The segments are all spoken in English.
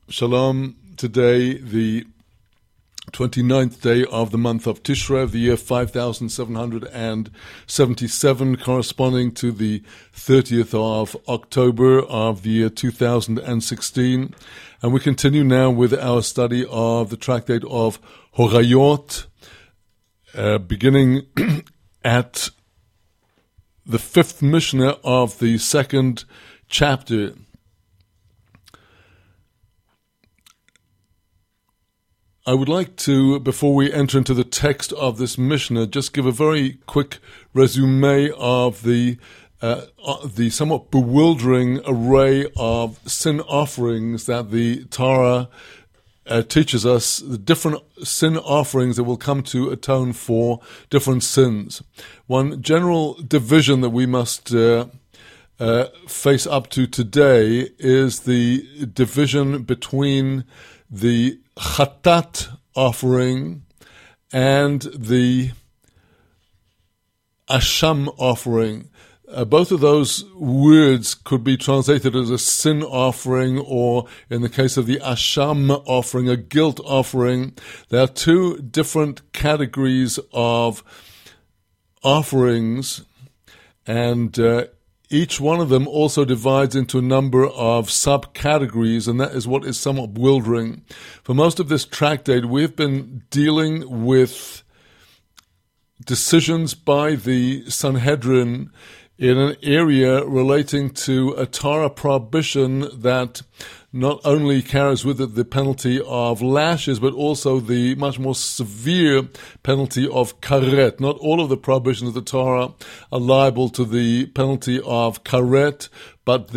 Shalom. Today, the 29th day of the month of Tishrei of the year 5777, corresponding to the 30th of October of the year 2016. And we continue now with our study of the tractate of Horayot, beginning at the fifth Mishnah of the second chapter. I would like to, before we enter into the text of this Mishnah, just give a very quick resume of the somewhat bewildering array of sin offerings that the Torah teaches us, the different sin offerings that will come to atone for different sins. One general division that we must face up to today is the division between the Chatat offering and the Asham offering. Both of those words could be translated as a sin offering, or in the case of the Asham offering, a guilt offering. There are two different categories of offerings, and each one of them also divides into a number of subcategories, and that is what is somewhat bewildering. For most of this tractate, we've been dealing with decisions by the Sanhedrin in an area relating to a Torah prohibition that not only carries with it the penalty of lashes, but also the much more severe penalty of karet. Not all of the prohibitions of the Torah are liable to the penalty of karet, but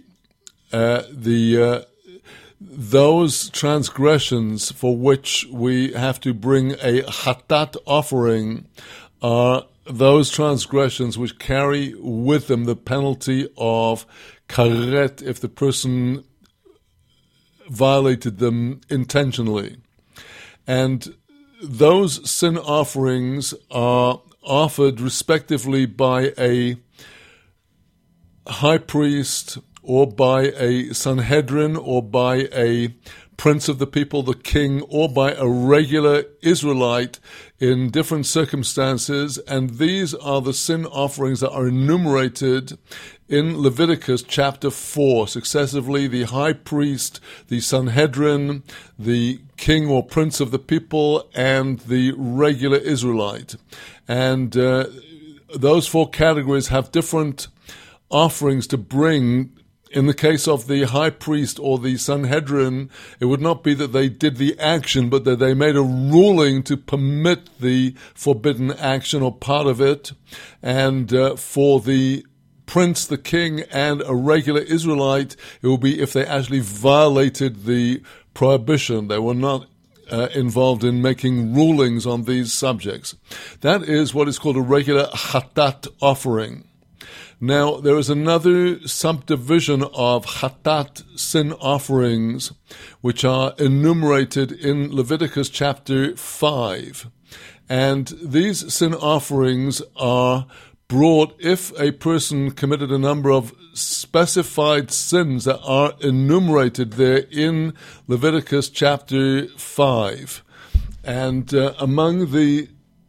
those transgressions for which we have to bring a chatat offering are those transgressions which carry with them the penalty of karet if the person violated them intentionally. And those sin offerings are offered respectively by a high priest, or by a Sanhedrin, or by a prince of the people, the king, or by a regular Israelite in different circumstances. And these are the sin offerings that are enumerated in Leviticus chapter 4, successively the high priest, the Sanhedrin, the king or prince of the people, and the regular Israelite. And those four categories have different offerings to bring. In the case of the high priest or the Sanhedrin, it would not be that they did the action, but that they made a ruling to permit the forbidden action or part of it. And for the prince, the king, and a regular Israelite, it will be if they actually violated the prohibition. They were not involved in making rulings on these subjects. That is what is called a regular chatat offering. Now, there is another subdivision of chatat sin offerings, which are enumerated in Leviticus chapter 5. And these sin offerings are brought if a person committed a number of specified sins that are enumerated there in Leviticus chapter 5. And among the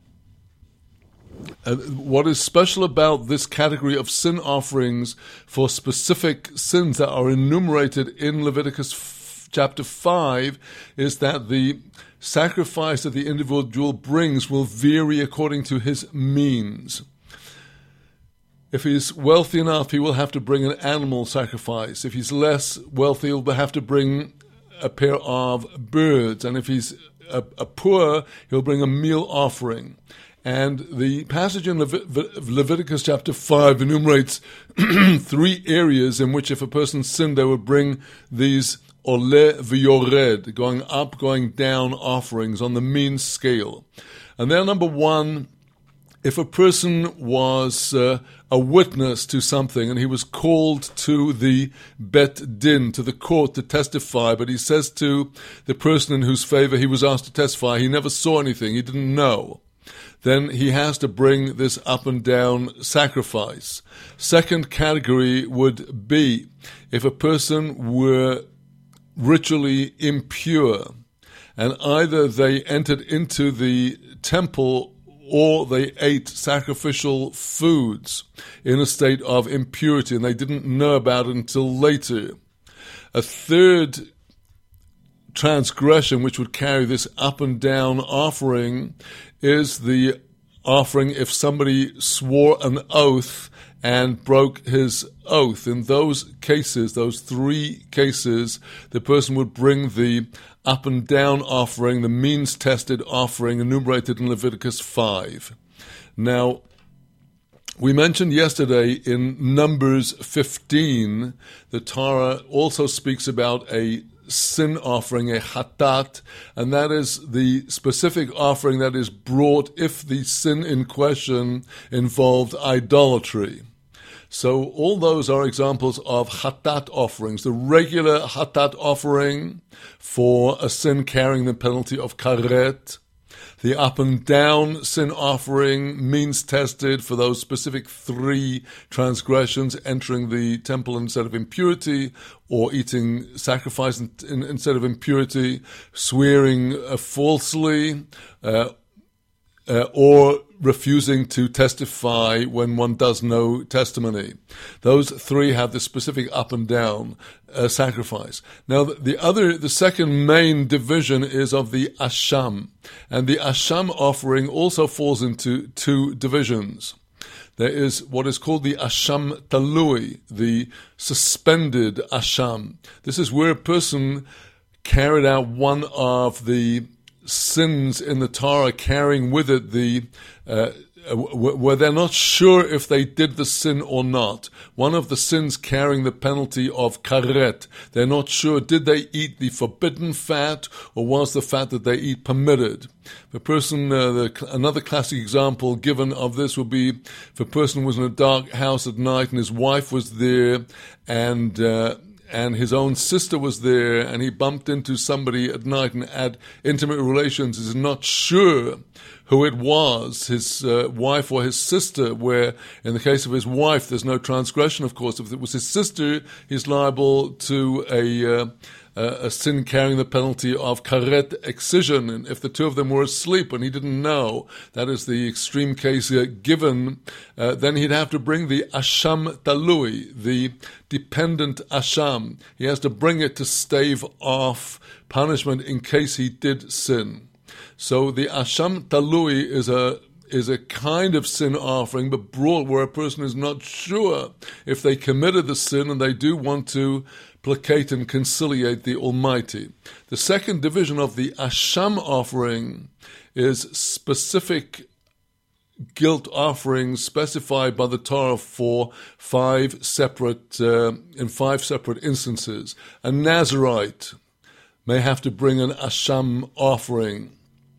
what is special about this category of sin offerings for specific sins that are enumerated in Leviticus chapter 5 is that the sacrifice that the individual brings will vary according to his means. If he's wealthy enough, he will have to bring an animal sacrifice. If he's less wealthy, he'll have to bring a pair of birds. And if he's poor, he'll bring a meal offering. And the passage in Leviticus chapter 5 enumerates three areas in which if a person sinned, they would bring these ole v'yored, going up, going down offerings on the mean scale. And they're number one, if a person was a witness to something and he was called to the Bet Din, to the court to testify, but he says to the person in whose favor he was asked to testify, he never saw anything, he didn't know, then he has to bring this up and down sacrifice. Second category would be if a person were ritually impure, and either they entered into the temple or they ate sacrificial foods in a state of impurity, and they didn't know about it until later. A third transgression, which would carry this up and down offering, is the offering if somebody swore an oath and broke his oath. In those cases, those three cases, the person would bring the up and down offering, the means-tested offering enumerated in Leviticus 5. Now, we mentioned yesterday in Numbers 15, the Torah also speaks about a sin offering, a chatat, and that is the specific offering that is brought if the sin in question involved idolatry. So all those are examples of chatat offerings. The regular chatat offering for a sin carrying the penalty of karet. The up and down sin offering, means tested for those specific three transgressions, entering the temple instead of impurity, or eating sacrifice instead of impurity, swearing falsely, or refusing to testify when one does no testimony. Those three have the specific up and down sacrifice. Now, the second main division is of the asham, and the asham offering also falls into two divisions. There is what is called the asham talui, the suspended asham. This is where a person carried out one of the sins in the Torah, carrying with it where they're not sure if they did the sin or not. One of the sins carrying the penalty of karet. They're not sure, did they eat the forbidden fat, or was the fat that they eat permitted? The person, another classic example given of this would be if a person was in a dark house at night and his wife was there, and his own sister was there, and he bumped into somebody at night and had intimate relations. He's not sure who it was, his wife or his sister, where in the case of his wife, there's no transgression, of course. If it was his sister, he's liable to a sin carrying the penalty of karet excision. And if the two of them were asleep and he didn't know, that is the extreme case given, then he'd have to bring the asham talui, the dependent asham. He has to bring it to stave off punishment in case he did sin. So the asham talui is a kind of sin offering, but brought where a person is not sure if they committed the sin and they do want to placate and conciliate the Almighty. The second division of the asham offering is specific guilt offerings specified by the Torah for in five separate instances. A Nazirite may have to bring an asham offering.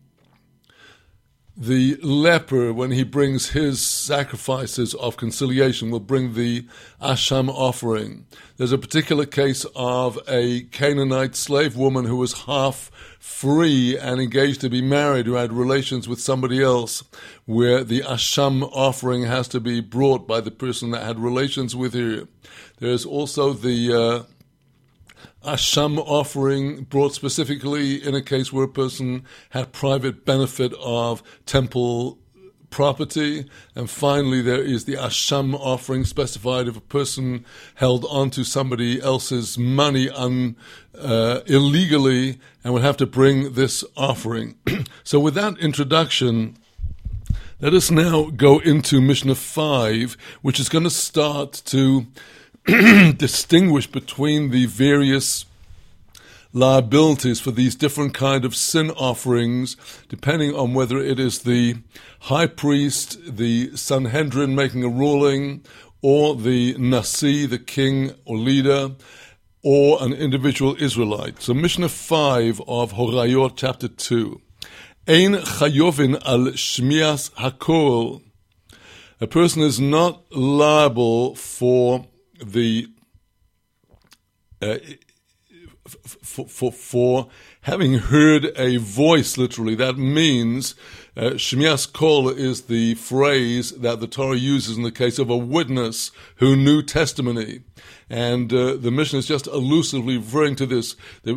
The leper, when he brings his sacrifices of conciliation, will bring the asham offering. There's a particular case of a Canaanite slave woman who was half free and engaged to be married, who had relations with somebody else, where the asham offering has to be brought by the person that had relations with her. There's also the asham offering brought specifically in a case where a person had private benefit of temple property. And finally, there is the asham offering specified if a person held onto somebody else's money illegally and would have to bring this offering. So with that introduction, let us now go into Mishnah 5, which is going to start to distinguish between the various liabilities for these different kind of sin offerings, depending on whether it is the high priest, the Sanhedrin making a ruling, or the Nasi, the king or leader, or an individual Israelite. So Mishnah 5 of Horayot chapter 2. Ein chayovin al shmias hakol. A person is not liable for the for having heard a voice, literally. That means Shmias Kol is the phrase that the Torah uses in the case of a witness who knew testimony. And the Mishnah is just elusively referring to this.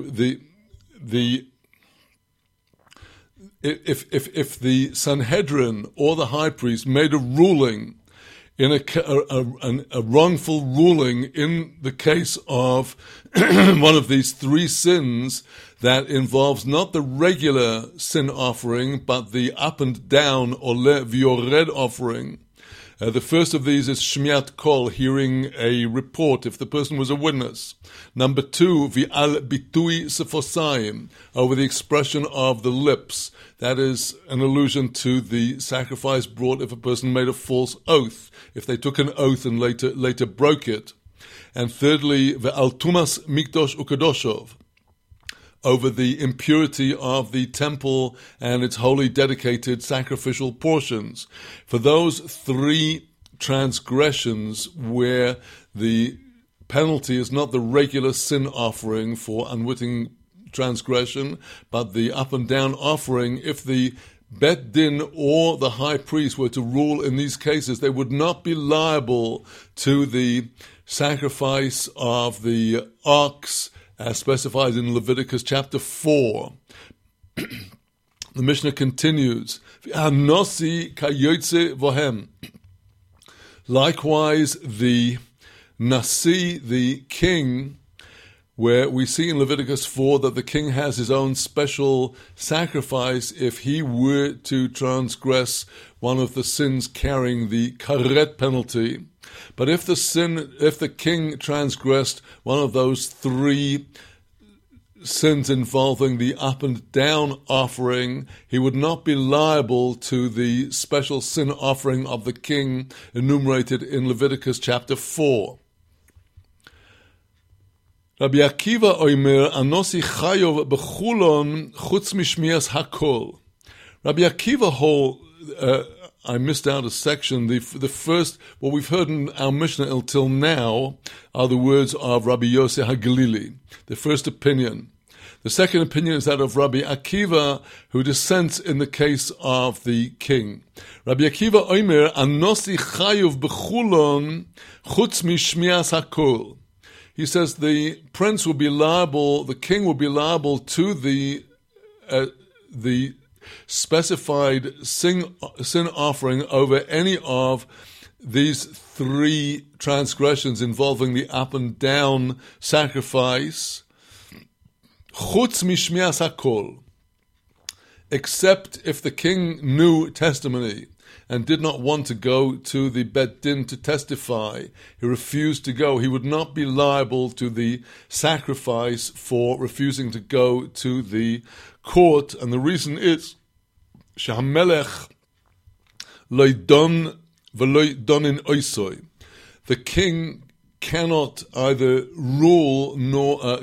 If the Sanhedrin or the high priest made a ruling in a wrongful ruling in the case of one of these three sins that involves not the regular sin offering, but the up and down or v'yored offering. The first of these is Shmiat Kol, hearing a report if the person was a witness. Number two, V'al bitui sefosayim, over the expression of the lips. That is an allusion to the sacrifice brought if a person made a false oath, if they took an oath and later broke it. And thirdly, V'al tumas mikdosh ukadoshov, over the impurity of the temple and its holy dedicated sacrificial portions. For those three transgressions where the penalty is not the regular sin offering for unwitting transgression, but the up and down offering, if the Bet Din or the high priest were to rule in these cases, they would not be liable to the sacrifice of the ox, as specified in Leviticus chapter 4. The Mishnah continues, Anosi kayotze vohem. Likewise, the Nasi, the king, where we see in Leviticus 4 that the king has his own special sacrifice if he were to transgress one of the sins carrying the karet penalty. But if the king transgressed one of those three sins involving the up and down offering, he would not be liable to the special sin offering of the king enumerated in Leviticus chapter 4. Rabbi Akiva oimer, Anosi chayov b'chulon chutz mishmias hakol. Rabbi Akiva I missed out a section. The first, what we've heard in our Mishnah until now are the words of Rabbi Yosef HaGalili, the first opinion. The second opinion is that of Rabbi Akiva, who dissents in the case of the king. Rabbi Akiva oimer, Anosi chayuv b'chulon chutz mishmias hakol. He says the prince will be liable, the king will be liable to the specified sin offering over any of these three transgressions involving the up and down sacrifice, chutz mishmias hakol, except if the king knew testimony and did not want to go to the Bet Din to testify. He refused to go. He would not be liable to the sacrifice for refusing to go to the court, and the reason is Shamelech loydon v'loydonin oisoi. The king cannot either rule nor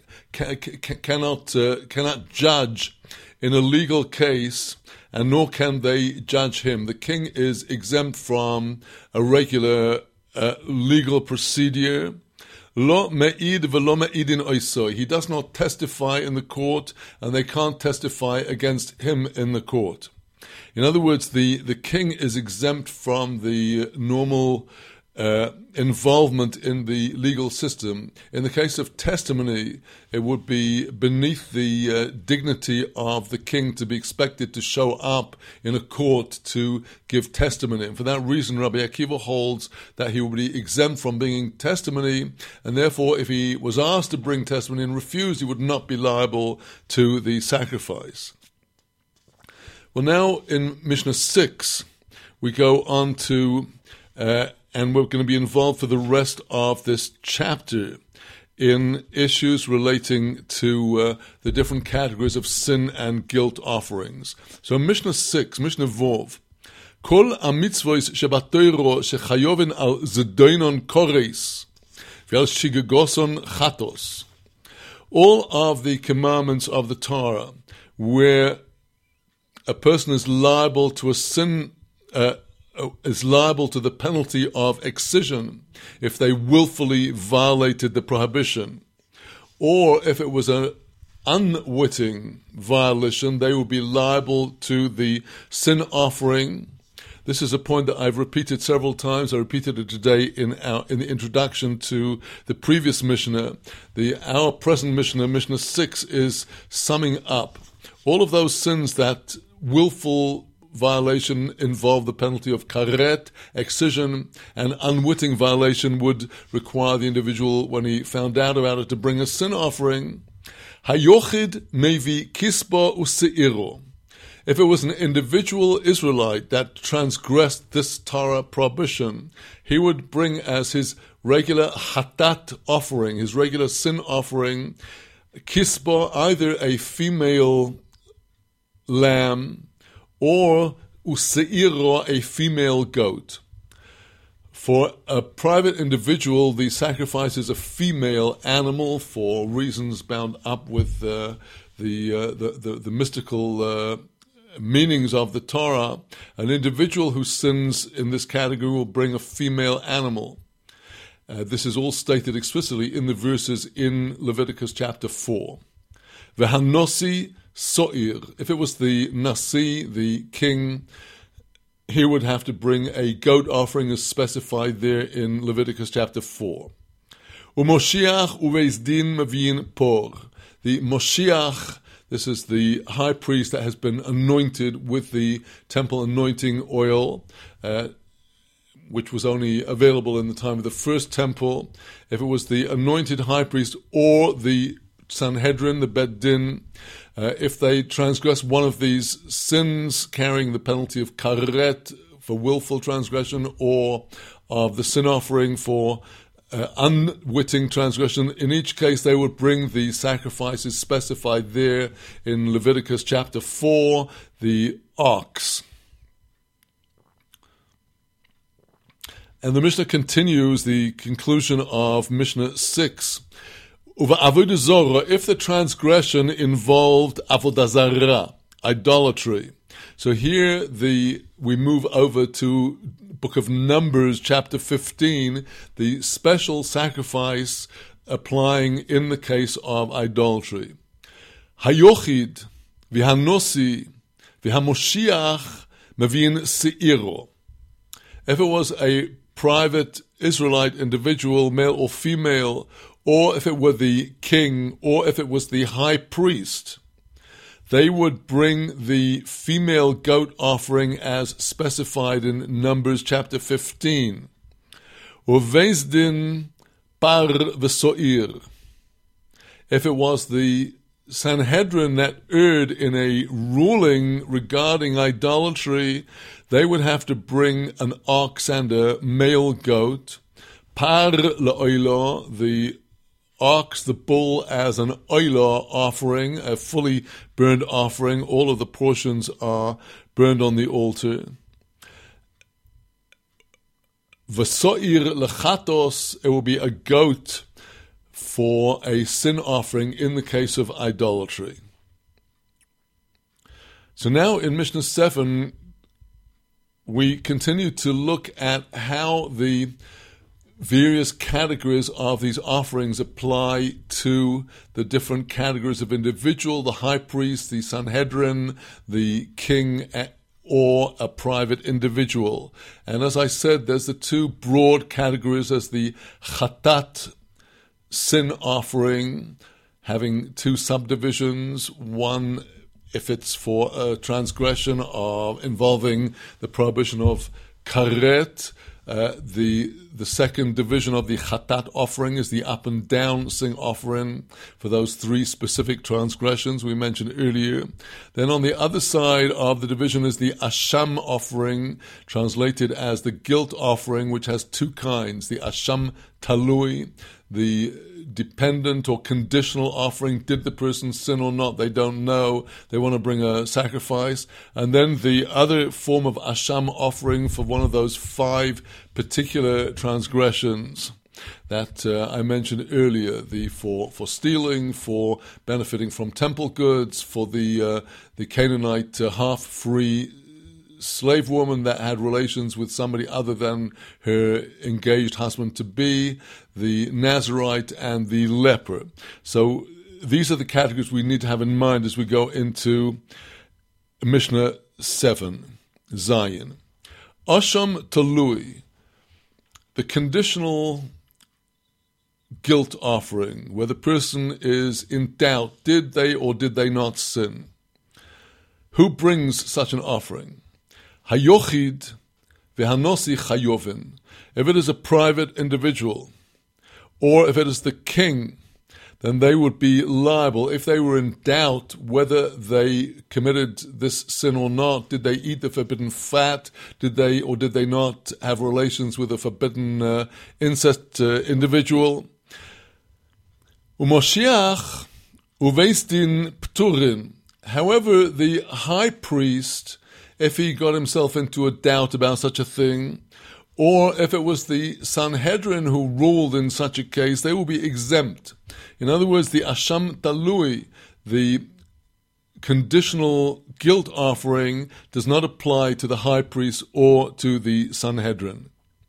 cannot judge in a legal case, and nor can they judge him. The king is exempt from a regular legal procedure. Lo me'id v'lo me'idin oisoi. He does not testify in the court, and they can't testify against him in the court. In other words, the king is exempt from the normal involvement in the legal system. In the case of testimony, it would be beneath the dignity of the king to be expected to show up in a court to give testimony. And for that reason, Rabbi Akiva holds that he will be exempt from bringing testimony, and therefore, if he was asked to bring testimony and refused, he would not be liable to the sacrifice. Well, now in Mishnah 6, we go on to and we're going to be involved for the rest of this chapter in issues relating to the different categories of sin and guilt offerings. So Mishnah 6, Mishnah Vov, Kol ha-mitzvos shebatoro shechayoven al zedoinon kores v'al shigagoson chatos. All of the commandments of the Torah where a person is liable to a sin, is liable to the penalty of excision if they willfully violated the prohibition, or if it was an unwitting violation, they would be liable to the sin offering. This is a point that I've repeated several times. I repeated it today in the introduction to the previous Mishnah. Our present Mishnah, Mishnah 6, is summing up all of those sins that willful violation involve the penalty of karet, excision, and unwitting violation would require the individual, when he found out about it, to bring a sin offering. Hayochid mevi kisba useiro. If it was an individual Israelite that transgressed this Torah prohibition, he would bring as his regular hatat offering, his regular sin offering, kisba, either a female lamb or useiro, a female goat. For a private individual, the sacrifice is a female animal for reasons bound up with the mystical meanings of the Torah. An individual who sins in this category will bring a female animal. This is all stated explicitly in the verses in Leviticus chapter 4. V'hanosi so'ir. If it was the nasi, the king, he would have to bring a goat offering as specified there in Leviticus chapter 4. Umoshiach uveis din mavin por. The Moshiach, this is the high priest that has been anointed with the temple anointing oil, which was only available in the time of the first temple. If it was the anointed high priest or the Sanhedrin, the Bet Din, if they transgress one of these sins carrying the penalty of karet for willful transgression, or of the sin offering for unwitting transgression, in each case they would bring the sacrifices specified there in Leviticus chapter 4, the ox. And the Mishnah continues the conclusion of Mishnah 6. If the transgression involved avodah zarah, idolatry. So here we move over to Book of Numbers, chapter 15, the special sacrifice applying in the case of idolatry. Hayochid, v'hanosi, v'hamoshiach, mavin se'iro. If it was a private Israelite individual, male or female, or if it were the king, or if it was the high priest, they would bring the female goat offering as specified in Numbers chapter 15. Uveis din par v'so'ir. If it was the Sanhedrin that erred in a ruling regarding idolatry, they would have to bring an ox and a male goat. Par le'oilo, the ox, the bull, as an oila offering, a fully burned offering. All of the portions are burned on the altar. V'so'ir lechatos, it will be a goat for a sin offering in the case of idolatry. So now in Mishnah 7, we continue to look at how the various categories of these offerings apply to the different categories of individual, the high priest, the Sanhedrin, the king, or a private individual. And as I said, there's the two broad categories. There's the chatat, sin offering, having two subdivisions. One, if it's for a transgression involving the prohibition of karet. The second division of the chatat offering is the up and down sin offering for those three specific transgressions we mentioned earlier. Then on the other side of the division is the asham offering, translated as the guilt offering, which has two kinds: the asham talui, the dependent or conditional offering. Did the person sin or not? They don't know. They want to bring a sacrifice. And then the other form of asham offering for one of those 5 particular transgressions that I mentioned earlier, for stealing, for benefiting from temple goods, for the Canaanite half-free slave woman that had relations with somebody other than her engaged husband-to-be, the Nazarite, and the leper. So these are the categories we need to have in mind as we go into Mishnah 7, Zayin. Asham Talui, the conditional guilt offering, where the person is in doubt, did they or did they not sin? Who brings such an offering? Hayochid v'hanosi chayovin. If it is a private individual, or if it is the king, then they would be liable. If they were in doubt whether they committed this sin or not, did they eat the forbidden fat, did they or did they not have relations with a forbidden incest individual? Umoshiach uveis din pturin. However, the high priest, if he got himself into a doubt about such a thing, or if it was the Sanhedrin who ruled in such a case, they will be exempt. In other words, the Asham Talui, the conditional guilt offering, does not apply to the high priest or to the Sanhedrin.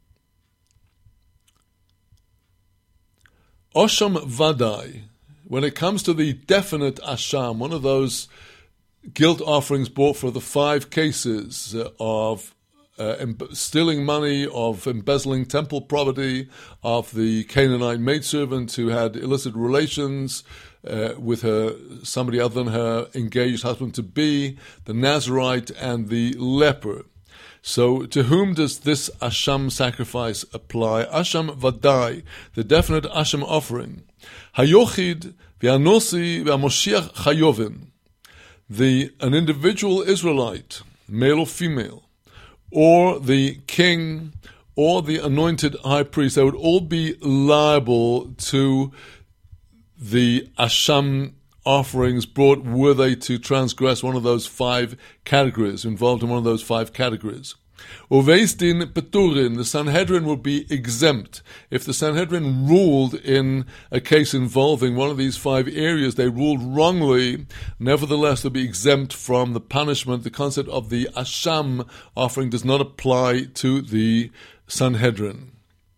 Osham Vadai, when it comes to the definite Asham, one of those guilt offerings brought for the 5 cases of stealing money, of embezzling temple property, of the Canaanite maidservant who had illicit relations with somebody other than her engaged husband-to-be, the Nazarite, and the leper. So to whom does this Asham sacrifice apply? Asham Vadai, the definite Asham offering. Hayochid v'anosi v'amoshiach chayovin. An individual Israelite, male or female, or the king, or the anointed high priest, they would all be liable to the Asham offerings brought were they to transgress one of those 5 categories, involved in one of those 5 categories. Uveis din peturin, the Sanhedrin would be exempt. If the Sanhedrin ruled in a case involving one of these 5 areas, they ruled wrongly, nevertheless they'll be exempt from the punishment. The concept of the Asham offering does not apply to the Sanhedrin.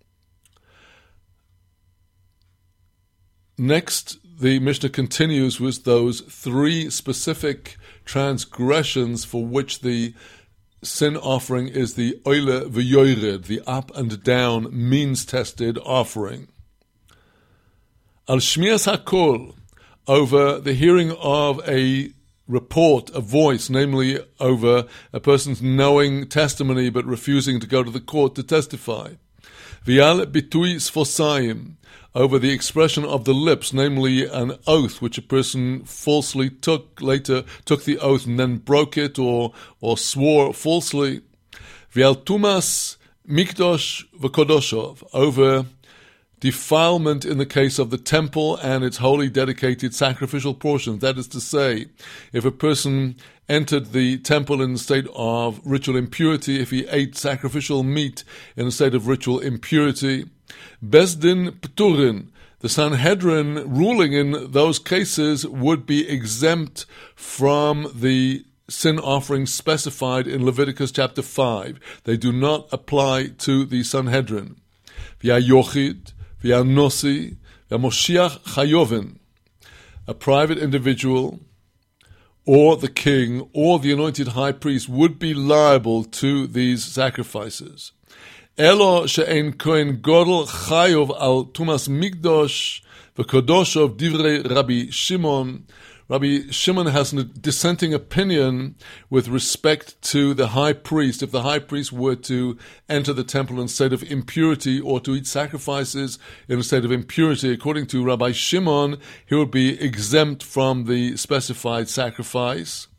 Next, the Mishnah continues with those 3 specific transgressions for which the sin offering is the oile v'yored, the up and down, means-tested offering. Al shmias hakol, over the hearing of a report, a voice, namely over a person's knowing testimony but refusing to go to the court to testify. V'al bitui sfosayim, over the expression of the lips, namely an oath which a person falsely later took the oath and then broke it or swore falsely. V'al tumas mikdosh v'kodoshov, over defilement in the case of the temple and its holy dedicated sacrificial portions. That is to say, if a person entered the temple in a state of ritual impurity, if he ate sacrificial meat in a state of ritual impurity, Bezdin Pturin, the Sanhedrin ruling in those cases would be exempt from the sin offerings specified in Leviticus chapter 5. They do not apply to the Sanhedrin. V'ya yochid, v'ya nosi, v'ya moshiach chayovin, a private individual, or the king, or the anointed high priest would be liable to these sacrifices. Elo she'en kohen godel chayov al tumas mikdosh v'kodoshov divrei Rabbi Shimon. Rabbi Shimon has a dissenting opinion with respect to the high priest. If the high priest were to enter the temple in a state of impurity or to eat sacrifices in a state of impurity, according to Rabbi Shimon, he would be exempt from the specified sacrifice.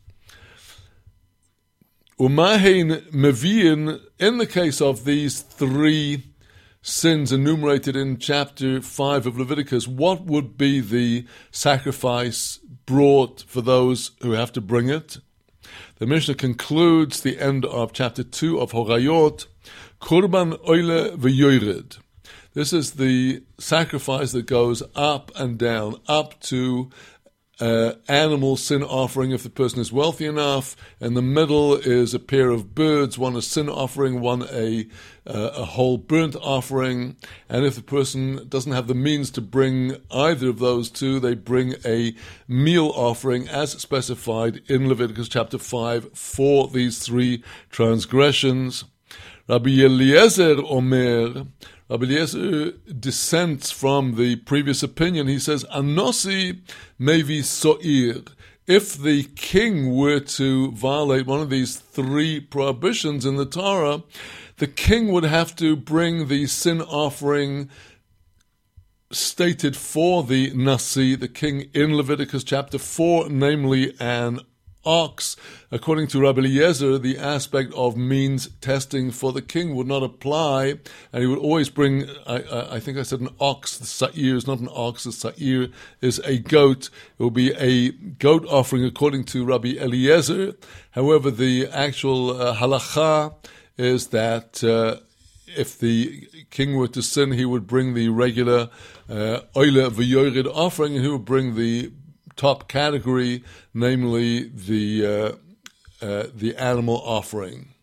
Umahein meviin, in the case of these 3 sins enumerated in chapter 5 of Leviticus, what would be the sacrifice brought for those who have to bring it? The Mishnah concludes the end of chapter 2 of Horayot, Kurban oile v'yored. This is the sacrifice that goes up and down, up to animal sin offering if the person is wealthy enough. In the middle is a pair of birds, one a sin offering, one a whole burnt offering. And if the person doesn't have the means to bring either of those two, they bring a meal offering as specified in Leviticus chapter 5 for these three transgressions. Rabbi Eliezer Omer, Rabbi Eliezer dissents from the previous opinion. He says, Anosi mevi so'ir. If the king were to violate one of these three prohibitions in the Torah, the king would have to bring the sin offering stated for the Nasi, the king, in Leviticus chapter 4, namely an ox. According to Rabbi Eliezer, the aspect of means testing for the king would not apply, and he would always bring, I think I said an ox. The sa'ir is not an ox, the sa'ir is a goat. It will be a goat offering according to Rabbi Eliezer. However, the actual halacha is that if the king were to sin, he would bring the regular oile v'yored offering, and he would bring the top category, namely the animal offering.